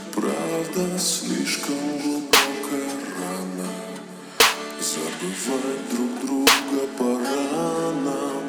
Правда, слишком глубокая рана. Забывать друг друга пора нам.